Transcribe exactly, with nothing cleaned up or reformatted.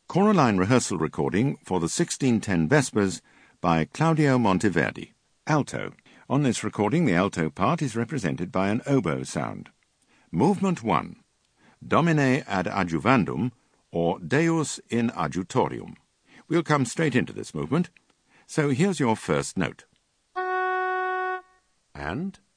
Choraline rehearsal recording for the sixteen ten Vespers by Claudio Monteverdi. Alto. On this recording, the alto part is represented by an oboe sound. Movement one. Domine ad adjuvandum, or Deus in adjutorium. We'll come straight into this movement. So here's your first note. And